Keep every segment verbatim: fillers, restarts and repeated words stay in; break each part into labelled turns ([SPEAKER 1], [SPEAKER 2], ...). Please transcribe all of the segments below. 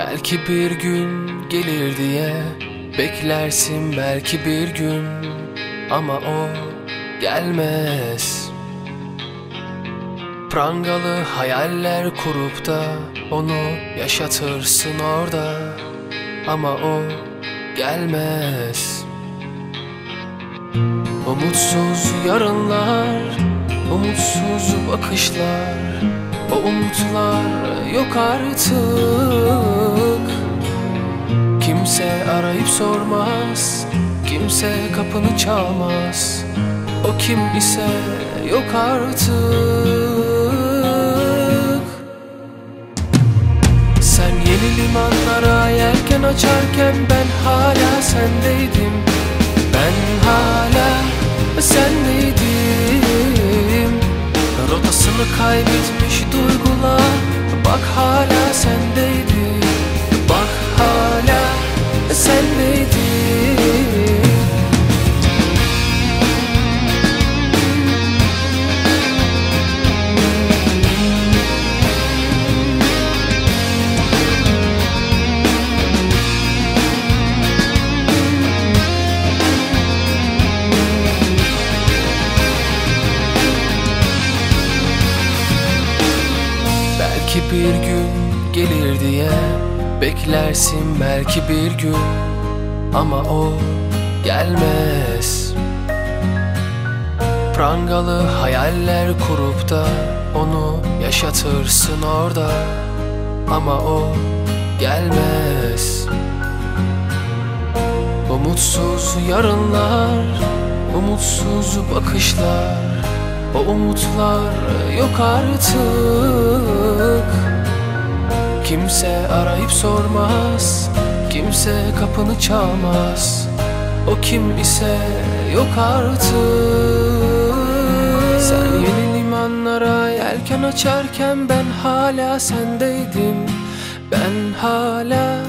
[SPEAKER 1] Belki bir gün gelir diye beklersin, belki bir gün, ama o gelmez. Prangalı hayaller kurup da onu yaşatırsın orada, ama o gelmez. Umutsuz yarınlar, umutsuz bakışlar, o umutlar yok artık. Kimse arayıp sormaz, kimse kapını çalmaz, o kim ise yok artık. Sen yeni limanlara yelken açarken ben hala sendeydim. Ben hala sendeydim. Rotasını kaybetmiş duygular, bak hala sendeydi. Bak hala sendeydi. Belki bir gün gelir diye beklersin, belki bir gün, ama o gelmez. Prangalı hayaller kurup da onu yaşatırsın orada, ama o gelmez. Umutsuz yarınlar, umutsuz bakışlar, o umutlar yok artık. Kimse arayıp sormaz, kimse kapını çalmaz, o kim ise yok artık. Sen yeni limanlara yelken açarken ben hala sendeydim. Ben hala.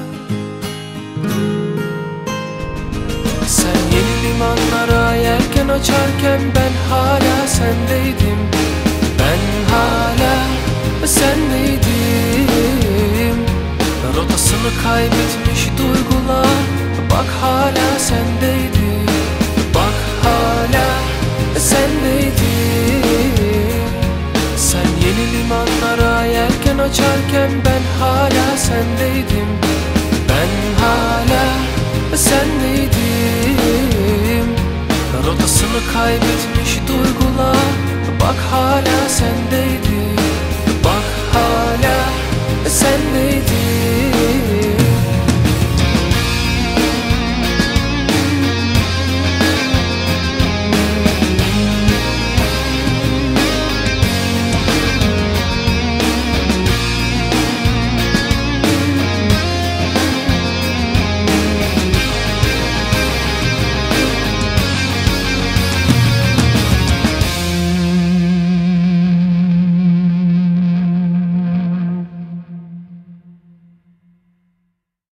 [SPEAKER 1] Sen yeni limanlara yelken açarken ben hala sendeydim. Ben hala sendeydim. Rotasını kaybetmiş duygular, bak hala sendeydi. Bak hala sendeydi. Sen yeni limanlara yelken açarken ben hala sendeydim. Ben hala sendeydim. Rotasını kaybetmiş duygular, bak hala sendeydi. Bak hala sendeydi.